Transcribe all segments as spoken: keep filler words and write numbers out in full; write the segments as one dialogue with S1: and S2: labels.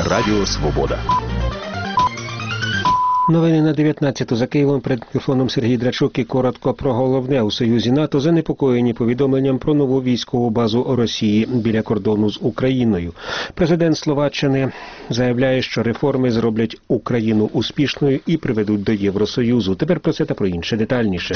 S1: Радіо Свобода.
S2: Новини на дев'ятнадцяту. За Києвом перед мікрофоном Сергій Драчук і коротко про головне. У Союзі НАТО занепокоєні повідомленням про нову військову базу Росії біля кордону з Україною. Президент Словаччини заявляє, що реформи зроблять Україну успішною і приведуть до Євросоюзу. Тепер про це та про інше детальніше.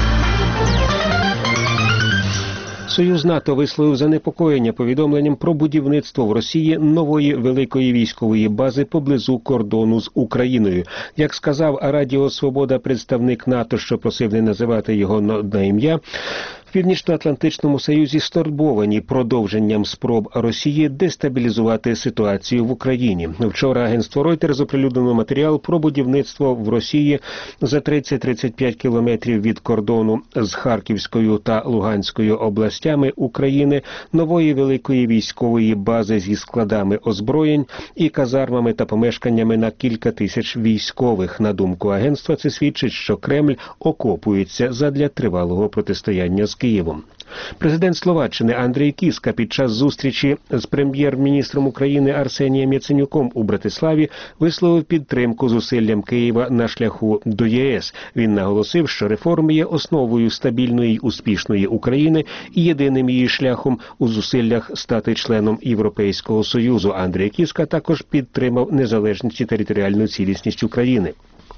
S2: Союз НАТО висловив занепокоєння повідомленням про будівництво в Росії нової великої військової бази поблизу кордону з Україною. Як сказав Радіо Свобода представник НАТО, що просив не називати його на ім'я, в Північно-Атлантичному Союзі стурбовані продовженням спроб Росії дестабілізувати ситуацію в Україні. Вчора агентство Reuters оприлюднило матеріал про будівництво в Росії за тридцять-тридцять п'ять кілометрів від кордону з Харківською та Луганською областями України нової великої військової бази зі складами озброєнь і казармами та помешканнями на кілька тисяч військових. На думку агентства, це свідчить, що Кремль окопується задля тривалого протистояння з Києвом. Президент Словаччини Андрій Кіска під час зустрічі з прем'єр-міністром України Арсенієм Яценюком у Братиславі висловив підтримку зусиллям Києва на шляху до ЄС. Він наголосив, що реформи є основою стабільної й успішної України і єдиним її шляхом у зусиллях стати членом Європейського Союзу. Андрій Кіска також підтримав незалежність і територіальну цілісність України.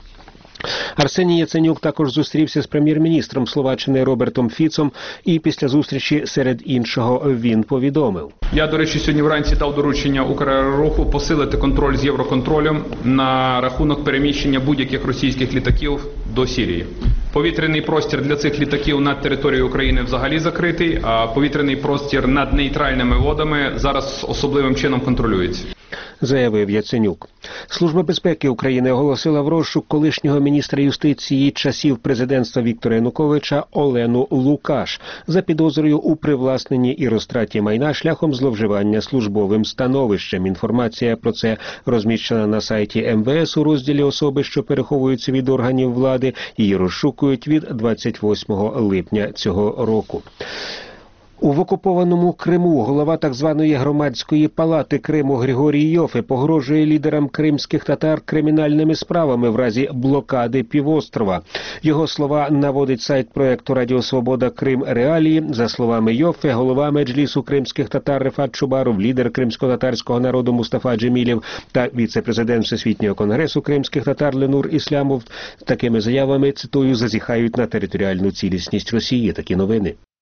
S2: Арсеній Яценюк також зустрівся з прем'єр-міністром Словаччини Робертом Фіцом і після зустрічі, серед іншого, він повідомив.
S3: Я, до речі, сьогодні вранці дав доручення Украероруху посилити контроль з Євроконтролем на рахунок переміщення будь-яких російських літаків до Сирії. Повітряний простір для цих літаків над територією України взагалі закритий, а повітряний простір над нейтральними водами зараз особливим чином контролюється,
S2: заявив Яценюк. Служба безпеки України оголосила в розшук колишнього міністра юстиції часів президентства Віктора Януковича Олену Лукаш за підозрою у привласненні і розтраті майна шляхом зловживання службовим становищем. Інформація про це розміщена на сайті ем ве ес у розділі «Особи, що переховуються від органів влади». Її розшукують від двадцять восьмого липня цього року. У окупованому Криму голова так званої громадської палати Криму Григорій Йофе погрожує лідерам кримських татар кримінальними справами в разі блокади півострова. Його слова наводить сайт проєкту Радіо Свобода Крим Реалії. За словами Йофе, голова Меджлісу кримських татар Рефат Чубаров, лідер кримсько-татарського народу Мустафа Джемілєв та віце-президент Всесвітнього конгресу кримських татар Ленур Ислямов такими заявами, цитую, зазіхають на територіальну цілісність Росії. Такі новини.